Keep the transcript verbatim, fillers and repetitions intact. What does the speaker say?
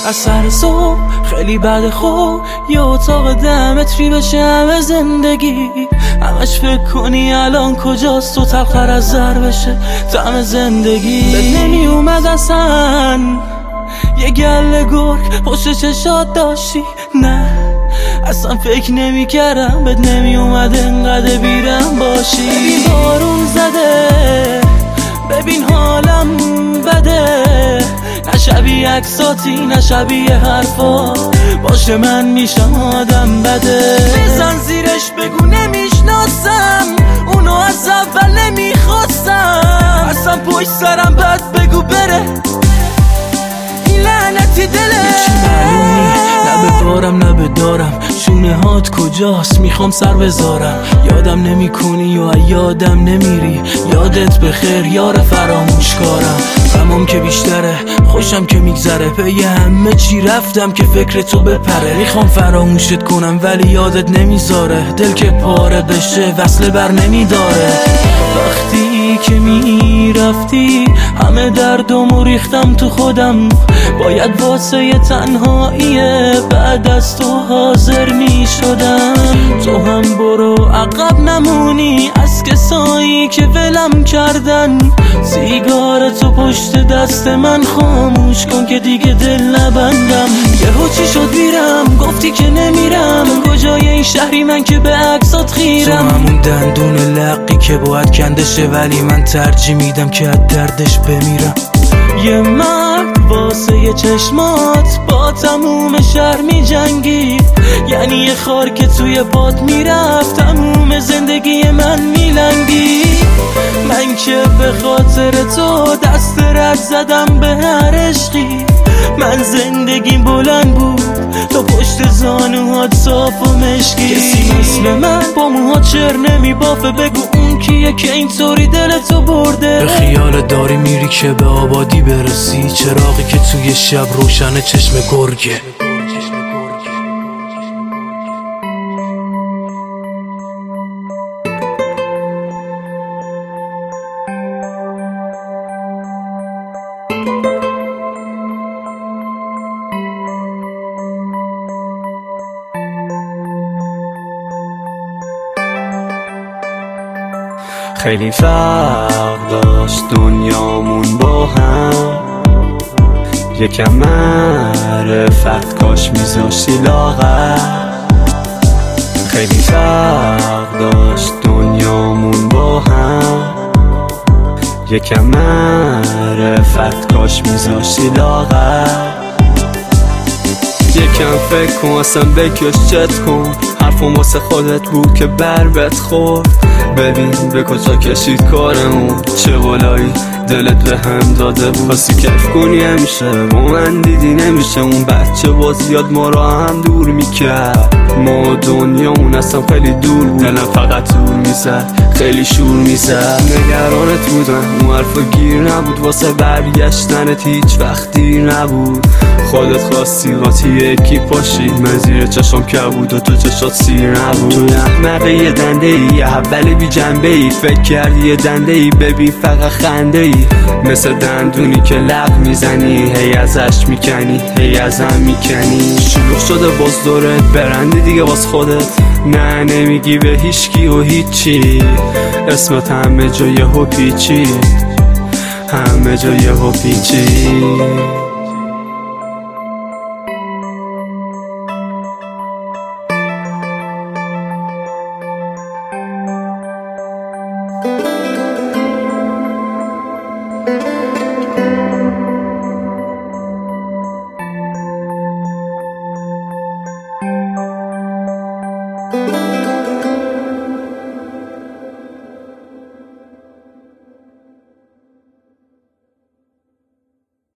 از سر صبح خیلی بعد خوب یه اتاق ده متری بشه همه زندگی، همش فکر کنی الان کجاست تو تلخر از زر بشه طعم زندگی. بد نمی اومد اصلا یه گله گرگ پشت چشات داشتی، نه اصلا فکر نمی کردم بد نمی اومد انقدر بیرم باشی. ببین بارون زده، ببین حالم بده، نه شبیه عکساتی نه شبیه حرفا، باشه من میشم آدم بده. بزن زیرش بگو نمیشناسم اونو از اول نمیخواستم، اصلا پشت سرم بد بگو بره این لعنتی دله. نه به بارم نه به دارم، شونه هات کجاست میخوام سر بذارم. یادم نمی کنی یا یادم نمیری، یادت بخیر یار فراموش کارم. غمم که بیشتره خوشم که میگذره، پی همه چی رفتم که فکر تو بپره. میخوام فراموشت کنم ولی یادت نمیذاره، دل که پاره بشه وصله بر نمیداره. وقتی که میرفتی همه دردمو ریختم تو خودم، باید واسه یه تنهاییه بعد از تو حاضر میشدم. تو هم برو عقب نمونی از کسایی که ولم کردن، سیگار تو پشت دست من خاموش کن که دیگه دل نبندم. یهو چی شد میرم گفتی که نمیرم، کجای این شهری من که به عکسات خیرم. تو همون دندون لقی که باید کندشه ولی من ترجیح میدم که از دردش بمیرم. یه مرد واسه یه چشمات با تموم شهر می جنگی، یعنی یه خار که توی پات میرفت تموم زندگی من میلنگی. من که به خاطر تو دست رد زدم به هر عشقی، من زندگیم بلند بود تو پشت زانوهات صاف و مشکی. کسی مثل من با موهات چر نمی بافه، بگو اون کیه که اینطوری دلتو برده. به خیال داری میری که به آبادی برسی، چراغی که توی شب روشن چشم گرگه. خیلی فرق داشت دنیامون با هم، یکم معرفت کاش میذاشتی لاغر. خیلی فرق داشت دنیامون با هم، یکم معرفت کاش میذاشتی لاغر. یکم فکر کن اصلا بکش چت کن، حرفم واسه خودت بود که بر بت خورد. ببین به کجا کشید کارمون، چه بالایی دلت به هم داده بود. خواستی کف کنی همیشه با من دیدی نمیشه، اون بچه باز یاد ما را هم دور میکرد. ما دنیامون اصلا خیلی دور بود، دلم فقط طول میزد خیلی شور میزد. نگرانت بودم اون حرفا گیر نبود، واسه برگشتنت هیچ وقت دیر نبود. خودت خواستی قاطی یکی پاشی، من زیر چشم که بود و تو چشات سیر نبود. تو احمقه یه دنده ای یه حبل بی جنبه ای، فکر کردی یه دنده ای ببین فقط خنده ای. مثل دندونی که لب میزنی هی ازش میکنی هی ازم میکنی. شلوغ شده باز دورت برندی دیگه باز خودت، نه نمیگی به هیچکی و هیچی. اسمت همه جای هپیچی، همه جای هپیچی.